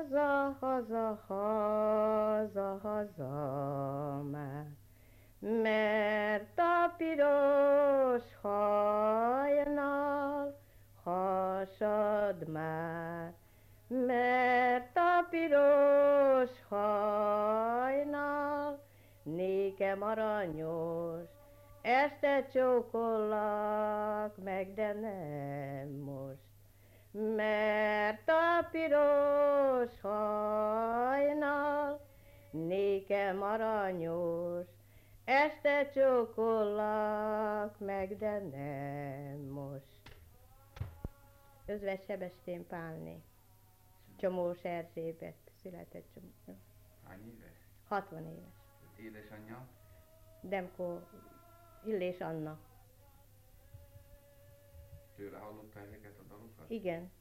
Haza, haza, haza, haza már, mert a piros hajnal hasad már, mert a piros hajnal nékem aranyos, este csókollak meg, de nem most. Mert a piros hajnal nékem aranyos, este csókollak meg, de nem most. Özvegy Sebestyén Pálné, Csomós Erzsébet, született Csomó. Hány éves? 60 éves. Édesanyja? Demko Illés Anna. Tőle hallotta ezeket a dalokat? Igen.